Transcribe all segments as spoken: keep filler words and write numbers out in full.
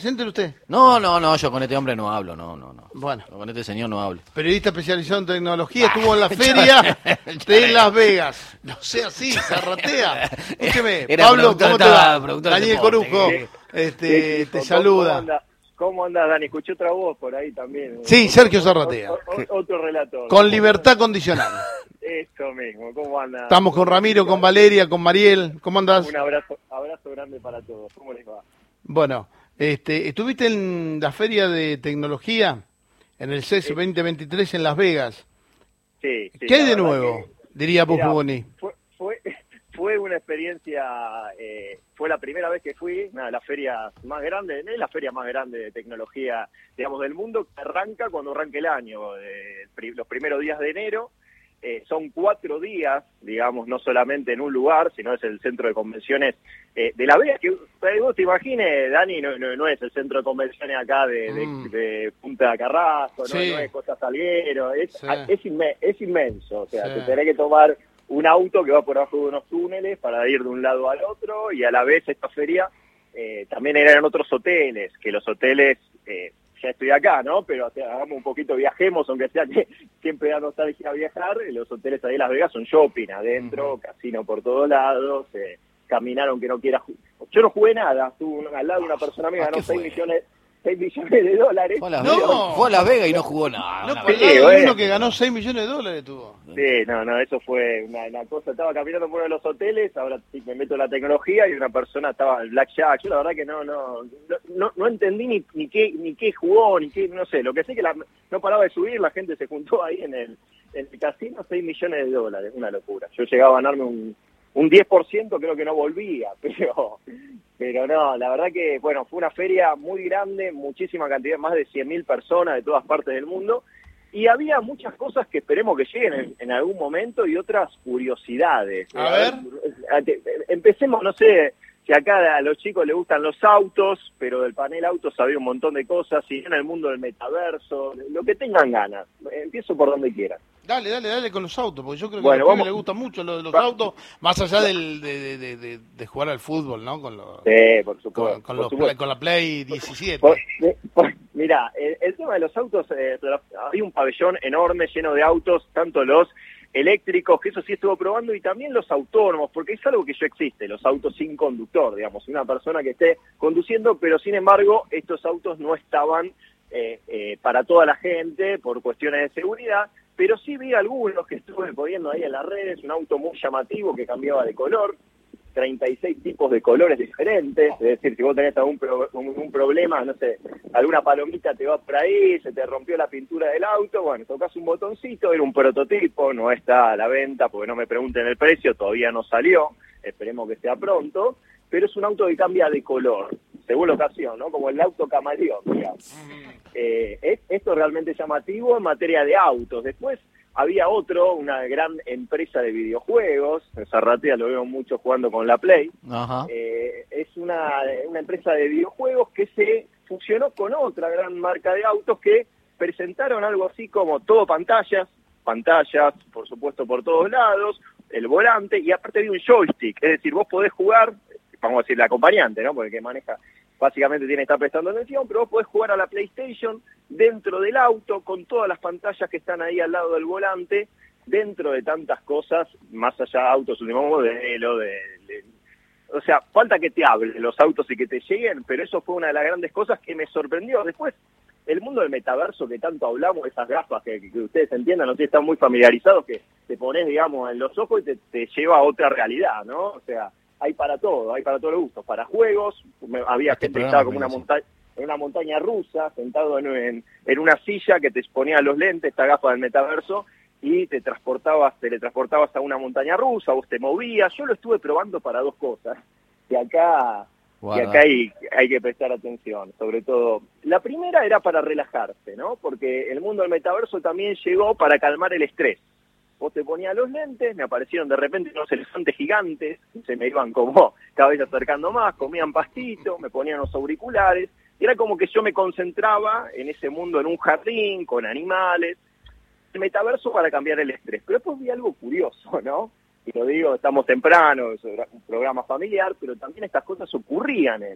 preséntelo usted. No, no, no, yo con este hombre no hablo, no, no, no. Bueno. Con este señor no hablo. Periodista especializado en tecnología, estuvo en la feria de Las Vegas. No sea así, zarratea. Escúcheme, Era Pablo, productor, ¿cómo te estaba va? productor de Daniel deporte, Corujo, que- este, Sí, te ¿cómo- saluda. ¿Cómo anda? ¿Cómo andás, Dani? Escuché otra voz por ahí también. Sí, Otro- Sergio otro- Zarratea. Otro, otro relator. Con libertad condicional. Eso mismo, ¿cómo anda? Estamos con Ramiro, con Valeria, con Mariel. ¿Cómo andás? Un abrazo, abrazo grande para todos. ¿Cómo les va? Bueno, este, estuviste en la feria de tecnología, en el C E S Sí. veinte veintitrés en Las Vegas. Sí, sí, ¿Qué hay la de verdad nuevo? que- Diría Mirá, Pupuboni. fue, fue, fue una experiencia, eh, fue la primera vez que fui, una de las ferias más grandes, es la feria más grande de tecnología, digamos, del mundo, que arranca cuando arranca el año, eh, pri- los primeros días de enero. Eh, son cuatro días, digamos, no solamente en un lugar, sino es el centro de convenciones eh, de La Vega, que eh, vos te imagines, Dani, no, no, no es el centro de convenciones acá de, de, Mm. de Punta Carrasco, no, Sí. no es Costa Salguero, es, Sí. es, inme- es inmenso, o sea, Sí. te tenés que tomar un auto que va por abajo de unos túneles para ir de un lado al otro, y a la vez esta feria eh, también eran otros hoteles, que los hoteles... Eh, ya estoy acá, ¿no? Pero o sea, hagamos un poquito, viajemos, aunque sea que siempre da nostalgia viajar. Los hoteles ahí en Las Vegas son shopping adentro, uh-huh. Casino por todos lados, eh, caminaron que no quiera. Yo no jugué nada, estuve al lado de una persona amiga, ganó seis millones, seis millones de dólares. Fue a Las No. Vegas, fue a Las Vegas y no jugó nada. No, una por el Sí, lado de bueno. uno que ganó seis millones de dólares tuvo. Sí, no, no, eso fue una, una cosa. Estaba caminando por uno de los hoteles, ahora sí me meto en la tecnología y una persona estaba en el blackjack. Yo la verdad que no, no, no, no, no entendí ni, ni qué, ni qué jugó, ni qué, no sé. Lo que sé que la, no paraba de subir, la gente se juntó ahí en el, en el casino, seis millones de dólares, una locura. Yo llegaba a ganarme un, un diez por ciento, creo que no volvía, pero, pero no, la verdad que, bueno, fue una feria muy grande, muchísima cantidad, más de cien mil personas de todas partes del mundo. Y había muchas cosas que esperemos que lleguen en, en algún momento y otras curiosidades. A ver. Empecemos, no sé si acá a los chicos les gustan los autos, pero del panel autos había un montón de cosas, y en el mundo del metaverso, lo que tengan ganas. Empiezo por donde quieran. Dale, dale, dale con los autos, porque yo creo que Bueno, a los pibes vamos. les gusta mucho lo de los Va. autos, más allá del, de, de, de, de jugar al fútbol, ¿no? Con, los, Sí, por supuesto. con, con, por los supuesto. play- con la Play diecisiete. Por- por- mirá, el, el tema de los autos, eh, había un pabellón enorme lleno de autos, tanto los eléctricos, que eso sí estuvo probando, y también los autónomos, porque es algo que ya existe, los autos sin conductor, digamos, una persona que esté conduciendo, pero sin embargo estos autos no estaban eh, eh, para toda la gente por cuestiones de seguridad, pero sí vi algunos que estuve poniendo ahí en las redes, un auto muy llamativo que cambiaba de color, treinta y seis tipos de colores diferentes, es decir, si vos tenés algún pro, un, un problema, no sé, alguna palomita te va por ahí, se te rompió la pintura del auto, bueno, tocas un botoncito, era un prototipo, no está a la venta, porque no me pregunten el precio, todavía no salió, esperemos que sea pronto, pero es un auto que cambia de color, según la ocasión, ¿no? Como el auto camaleón, digamos. Eh, es, esto es realmente llamativo en materia de autos. Después había otro, una gran empresa de videojuegos, en Zarratea lo veo mucho jugando con la Play. Ajá. Eh, es una, una empresa de videojuegos que se fusionó con otra gran marca de autos que presentaron algo así como todo pantallas, pantallas, por supuesto, por todos lados, el volante, y aparte de un joystick, es decir, vos podés jugar, vamos a decir, el acompañante, ¿no? Porque el que maneja básicamente tiene que estar prestando atención, pero vos podés jugar a la PlayStation dentro del auto, con todas las pantallas que están ahí al lado del volante, dentro de tantas cosas, más allá de autos último modelo, de, de, o sea, falta que te hablen los autos y que te lleguen, pero eso fue una de las grandes cosas que me sorprendió. Después, el mundo del metaverso que tanto hablamos, esas gafas que, que, que ustedes entiendan, no sé, están muy familiarizados, que te pones, digamos, en los ojos y te, te lleva a otra realidad, ¿no? O sea, hay para todo, hay para todos los gustos, para juegos, me, había Este gente que programa estaba como una montaña, en una montaña rusa, sentado en, en, en una silla que te ponía los lentes, esta gafa del metaverso, y te transportabas, teletransportabas a una montaña rusa, vos te movías. Yo lo estuve probando para dos cosas, que acá, que acá hay, hay que prestar atención, sobre todo. La primera era para relajarse, ¿no? Porque el mundo del metaverso también llegó para calmar el estrés. Vos te ponías los lentes, me aparecieron de repente unos elefantes gigantes, se me iban como cada vez acercando más, comían pastito, me ponían los auriculares, y era como que yo me concentraba en ese mundo, en un jardín, con animales, el metaverso para cambiar el estrés. Pero después vi algo curioso, ¿no? Y lo digo, estamos temprano, es un programa familiar, pero también estas cosas ocurrían en,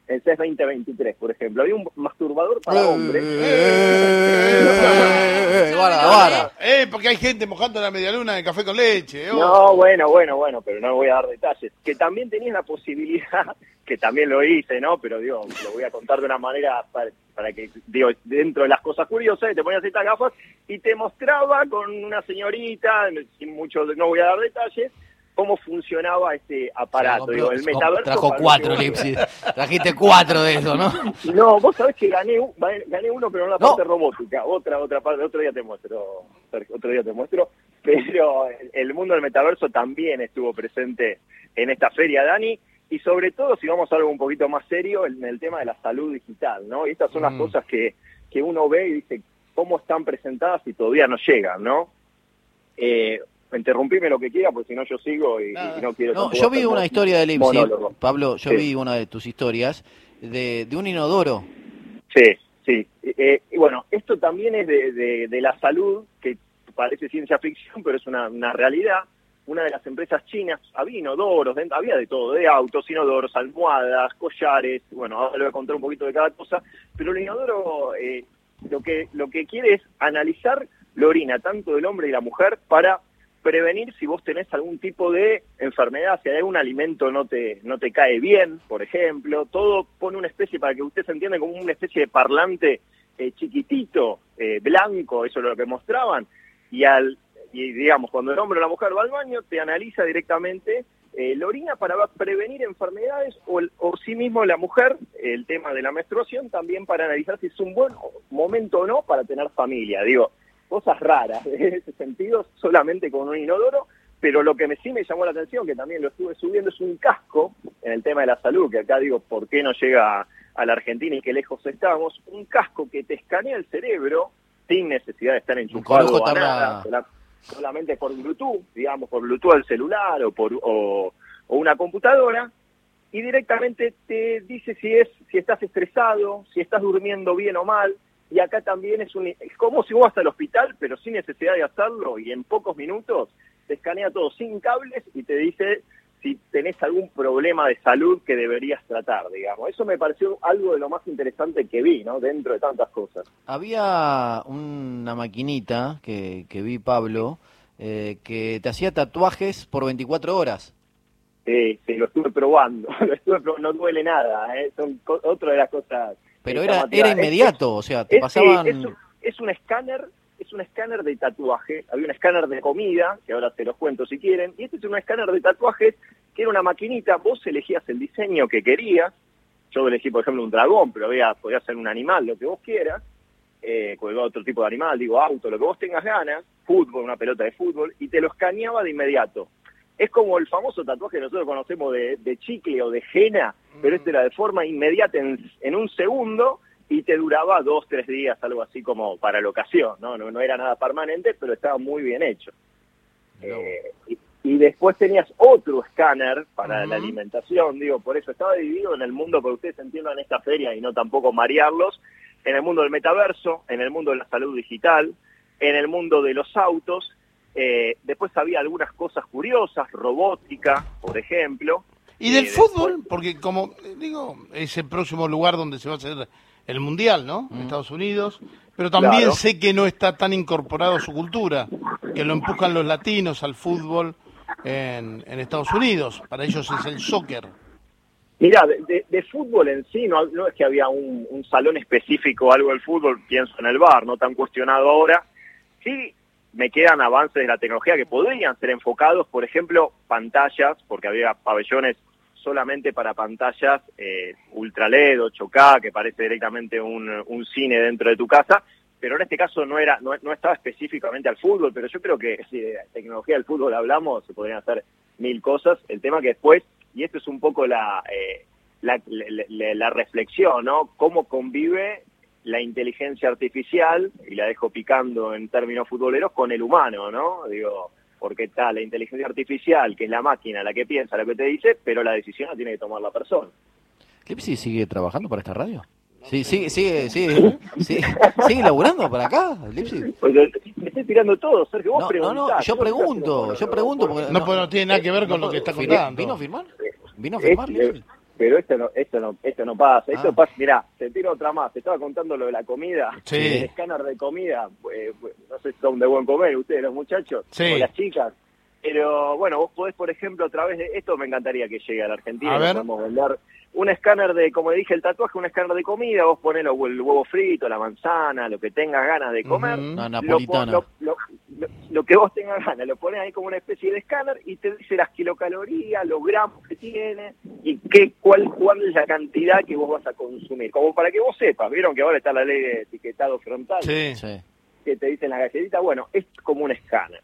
en C E S veinte veintitrés, por ejemplo. Había un masturbador para Eh, hombres. eh, eh, guarda, guarda. Eh, porque hay gente mojando la medialuna de café con leche. Oh. No, bueno, bueno, bueno, pero no voy a dar detalles. Que también tenías la posibilidad, que también lo hice, ¿no? Pero digo, lo voy a contar de una manera para, para que, digo, dentro de las cosas curiosas, te ponías estas gafas y te mostraba con una señorita, sin mucho, no voy a dar detalles, cómo funcionaba este aparato. Compró, Digo, el metaverso. trajo cuatro, Lipsi. Trajiste cuatro de eso, ¿no? No, vos sabés que gané, gané uno, pero no la No. parte robótica. Otra, otra parte, otro día te muestro, Sergio, otro día te muestro. Pero el mundo del metaverso también estuvo presente en esta feria, Dani. Y sobre todo, si vamos a algo un poquito más serio, en el tema de la salud digital, ¿no? Y estas son las Mm. cosas que, que uno ve y dice, ¿cómo están presentadas y todavía no llegan, no? Eh, interrumpime lo que quiera, porque si no yo sigo y, y no quiero... No, tampoco yo vi hacer una mon- historia de Lipsi, monólogo. Pablo, yo Sí. vi una de tus historias de, de un inodoro. Sí, sí. Eh, y bueno, esto también es de, de, de la salud, que parece ciencia ficción, pero es una, una realidad. Una de las empresas chinas, había inodoros, dentro, había de todo, de autos, inodoros, almohadas, collares, bueno, ahora le voy a contar un poquito de cada cosa, pero el inodoro eh, lo que lo que quiere es analizar la orina, tanto del hombre y la mujer, para prevenir si vos tenés algún tipo de enfermedad, si algún alimento no te no te cae bien, por ejemplo. Todo pone una especie, para que usted se entienda, como una especie de parlante eh, chiquitito, eh, blanco, eso es lo que mostraban, y al y digamos, cuando el hombre o la mujer va al baño, te analiza directamente eh, la orina para prevenir enfermedades, o, el, o sí mismo la mujer, el tema de la menstruación, también para analizar si es un buen momento o no para tener familia. Digo, cosas raras en ese sentido, solamente con un inodoro, pero lo que me, sí me llamó la atención, que también lo estuve subiendo, es un casco, en el tema de la salud, que acá digo, ¿por qué no llega a, a la Argentina y qué lejos estamos? Un casco que te escanea el cerebro sin necesidad de estar enchufado a nada, sola, solamente por Bluetooth, digamos, por Bluetooth al celular o por o, o una computadora, y directamente te dice si es si estás estresado, si estás durmiendo bien o mal. Y acá también es, un, es como si vos vas al hospital, pero sin necesidad de hacerlo, y en pocos minutos te escanea todo sin cables y te dice si tenés algún problema de salud que deberías tratar, digamos. Eso me pareció algo de lo más interesante que vi, ¿no? Dentro de tantas cosas. Había una maquinita que, que vi, Pablo, eh, que te hacía tatuajes por veinticuatro horas. Sí, sí, lo estuve probando, lo estuve probando, no duele nada, ¿eh? Son co- otra de las cosas. Pero eh, era llamativas. era inmediato, o sea, te Es, pasaban... es, un, es un escáner, es un escáner de tatuaje. Había un escáner de comida, que ahora te los cuento si quieren, y este es un escáner de tatuajes, que era una maquinita, vos elegías el diseño que querías. Yo elegí, por ejemplo, un dragón, pero había, podía ser un animal, lo que vos quieras, eh, cualquier otro tipo de animal, digo auto, lo que vos tengas ganas, fútbol, una pelota de fútbol, y te lo escaneaba de inmediato. Es como el famoso tatuaje que nosotros conocemos de, de chicle o de henna, pero este era de forma inmediata, en, en un segundo, y te duraba dos, tres días, algo así como para la ocasión, ¿no? No, no era nada permanente, pero estaba muy bien hecho. Eh, y, y después tenías otro escáner para Uh-huh. la alimentación, digo, por eso estaba dividido en el mundo, para que ustedes entiendan esta feria y no tampoco marearlos, en el mundo del metaverso, en el mundo de la salud digital, en el mundo de los autos. Eh, después había algunas cosas curiosas, robótica, por ejemplo. Y del Eh, fútbol, después- porque como eh, digo, es el próximo lugar donde se va a hacer el Mundial, ¿no? Mm. Estados Unidos, pero también Claro. sé que no está tan incorporado a su cultura, que lo empujan los latinos al fútbol en, en Estados Unidos. Para ellos es el soccer. Mirá, de, de, de fútbol en sí, no, no es que había un, un salón específico o algo del fútbol, pienso en el bar, no tan cuestionado ahora. Sí, me quedan avances de la tecnología que podrían ser enfocados, por ejemplo, pantallas, porque había pabellones solamente para pantallas eh, Ultra L E D, ocho K, que parece directamente un, un cine dentro de tu casa, pero en este caso no era no, no estaba específicamente al fútbol, pero yo creo que si de tecnología del fútbol hablamos, se podrían hacer mil cosas. El tema que después, y esto es un poco la, eh, la, la, la, la reflexión, ¿no? Cómo convive la inteligencia artificial, y la dejo picando en términos futboleros, con el humano, ¿no? Digo, porque está la inteligencia artificial, que es la máquina la que piensa, lo que te dice, pero la decisión la tiene que tomar la persona. ¿Lipsi sigue trabajando para esta radio? Sí, sigue, sigue, sigue, sigue, sigue laburando para acá, Lipsi. Pues me estoy tirando todo, Sergio, vos No, no, preguntás. no, yo pregunto, yo pregunto porque No, pues no tiene nada que ver con lo que está fir- contando. ¿Vino a firmar? ¿Vino a firmar, Es- Lipsi? pero esto no, esto no, esto no pasa, esto Ah. pasa, mirá, te tiro otra más, te estaba contando lo de la comida, Sí. el escáner de comida, eh, no sé si son de buen comer ustedes los muchachos, Sí. o las chicas, pero bueno, vos podés, por ejemplo, a través de esto me encantaría que llegue a la Argentina, A y ver. podemos vender un escáner de, como dije, el tatuaje, un escáner de comida, vos ponés lo- el huevo frito, la manzana, lo que tengas ganas de comer, Ujú. Una lo, napolitana. lo, lo, lo, lo que vos tengas ganas, lo pones ahí como una especie de escáner y te dice las kilocalorías, los gramos que tiene y qué, cuál, cuál es la cantidad que vos vas a consumir, como para que vos sepas. Vieron que ahora está la ley de etiquetado frontal, Sí. Sí. que te dicen la galletita, bueno, es como un escáner.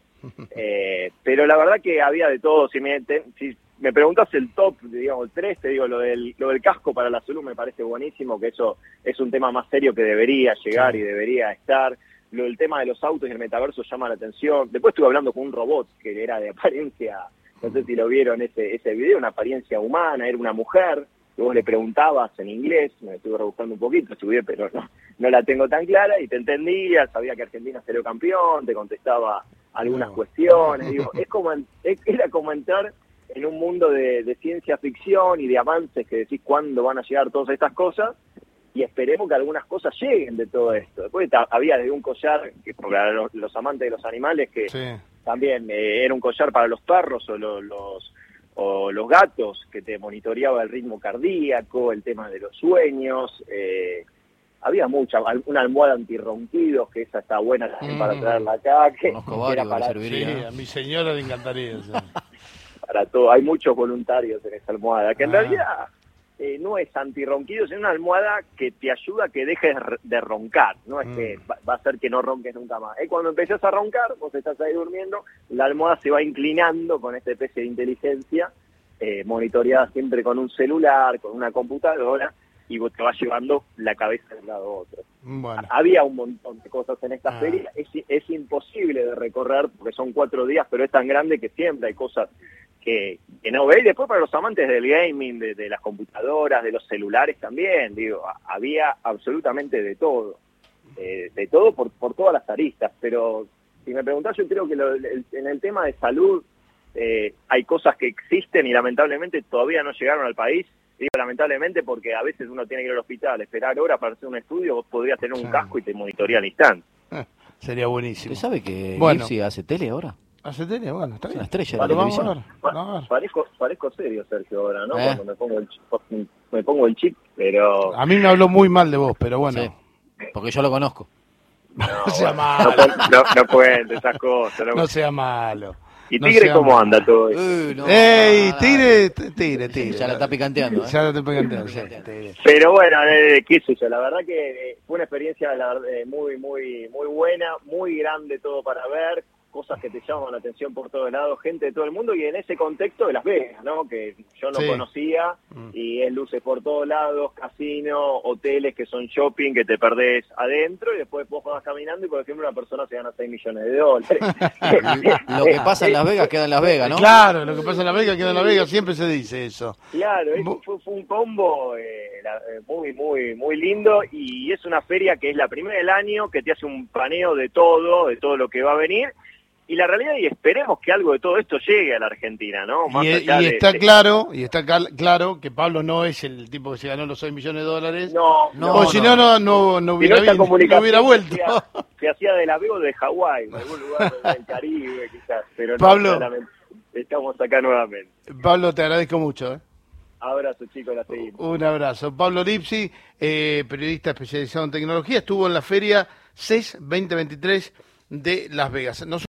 Eh, pero la verdad que había de todo. Si me, te- si me preguntas el top, digamos, el tres, te digo, lo del, lo del casco para la salud me parece buenísimo, que eso es un tema más serio que debería llegar Sí. y debería estar. Lo del tema de los autos y el metaverso llama la atención. Después estuve hablando con un robot que era de apariencia, no sé si lo vieron ese, ese video, una apariencia humana, era una mujer, que vos le preguntabas en inglés, me estuve rebuscando un poquito, estudié, pero no, no la tengo tan clara, y te entendía, sabía que Argentina salió campeón, te contestaba algunas No. cuestiones, digo, es como, en- es- era como entrar en un mundo de, de ciencia ficción y de avances que decís cuándo van a llegar todas estas cosas, y esperemos que algunas cosas lleguen de todo esto. Después ta- había de un collar, que para los, los amantes de los animales, que Sí. también eh, era un collar para los perros o lo- los o los gatos, que te monitoreaba el ritmo cardíaco, el tema de los sueños, eh, había mucha, al- una almohada antirronquidos, que esa está buena también para Mm. traerla acá, que, Conozco que varios era que para, le Sí, serviría. a mi señora le encantaría. Sí. para todo. Hay muchos voluntarios en esa almohada, que en Ah. realidad eh, no es antirronquidos, es una almohada que te ayuda a que dejes r- de roncar, no es Mm. que va, va a hacer que no ronques nunca más. Es cuando empezás a roncar, vos estás ahí durmiendo, la almohada se va inclinando con esta especie de inteligencia, eh, monitoreada siempre con un celular, con una computadora, y vos te vas llevando la cabeza de un lado a otro. Bueno. Había un montón de cosas en esta Ah. feria, es, es imposible de recorrer porque son cuatro días, pero es tan grande que siempre hay cosas que, que no ve. Y después para los amantes del gaming, de, de las computadoras, de los celulares también, digo, a- había absolutamente de todo, eh, de todo por, por todas las aristas, pero si me preguntás, yo creo que lo- el- en el tema de salud eh, hay cosas que existen y lamentablemente todavía no llegaron al país. Digo lamentablemente porque a veces uno tiene que ir al hospital, esperar horas para hacer un estudio, vos podrías tener un Sí. casco y te monitorea al instante. Sería buenísimo. ¿Usted sabe que Bueno. Lipsy hace tele ahora? ¿Hace tele? Bueno, está Es bien. una estrella de la Lo vamos a televisión. ver. Vamos a ver. Parezco, parezco serio, Sergio, ahora, ¿no? Eh. Cuando me pongo, el chip, me pongo el chip, pero... A mí me habló muy mal de vos, pero bueno. Sí, porque yo lo conozco. No sea No, malo. cuen- no, no cuentes esas cosas. No. No sea malo. ¿Y no Tigre sea cómo malo. anda todo eso? Eh, no, ¡Ey! no, no, Tigre, t- tigre, no. tigre. Ya la está picanteando, ¿eh? Ya la estoy picanteando, sí, Picanteando. tigre. Pero bueno, eh, qué sé yo, la verdad que eh, fue una experiencia la verdad, eh, muy, muy, muy buena, muy grande todo para ver, cosas que te llaman la atención por todos lados, gente de todo el mundo, y en ese contexto de Las Vegas, ¿no? Que yo no Sí. conocía, Mm. y es luces por todos lados, casino, hoteles que son shopping, que te perdés adentro, y después vos vas caminando y por ejemplo una persona se gana seis millones de dólares. Lo que pasa en Las Vegas queda en Las Vegas, ¿no? Claro, lo que pasa en La Vega queda en La Vega, siempre se dice eso. Claro, eso Bu- fue, fue un combo eh, la- eh, muy, muy, muy lindo, y es una feria que es la primera del año, que te hace un paneo de todo, de todo lo que va a venir, y la realidad, y esperemos que algo de todo esto llegue a la Argentina, ¿no? Más Y, allá y de- está de- claro, y está cal- claro que Pablo no es el tipo que se ganó los seis millones de dólares. No, No, o si no, no, no, no Si no, hubiera, esta vi- no comunicación hubiera vuelto. Se hacía, se hacía de la Vega o de Hawái, de algún lugar del Caribe, quizás, pero no, Pablo. claramente, estamos acá nuevamente. Pablo, te agradezco mucho. ¿eh? Abrazo, chicos, la seguimos. Un abrazo. Pablo Lipsi, eh, periodista especializado en tecnología, estuvo en la feria C E S veinte veintitrés de Las Vegas. Nos